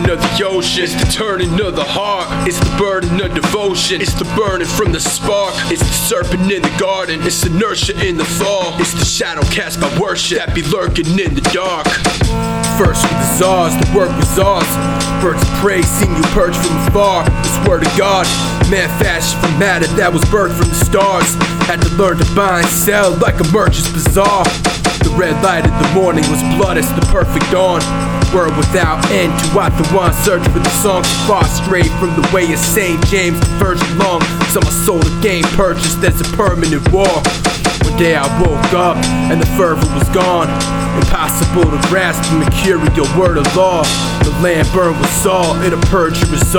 burning of the ocean, it's the turning of the heart, it's the burden of devotion, it's the burning from the spark, it's the serpent in the garden, it's inertia in the fall, it's the shadow cast by worship that be lurking in the dark. First with the czars, the work was ours. Birds of prey, seen you perch from afar. This word of God, man fashioned from matter that was birthed from the stars. Had to learn to buy and sell like a merchant's bazaar. The red light of the morning was blood as the perfect dawn. Word without end to out the one, search for the song far straight from the way of St. James the Virgin long. So my soul the game purchased as a permanent war. One day I woke up and the fervor was gone. Impossible to grasp the mercurial word of law. The land burned with salt in a perjurous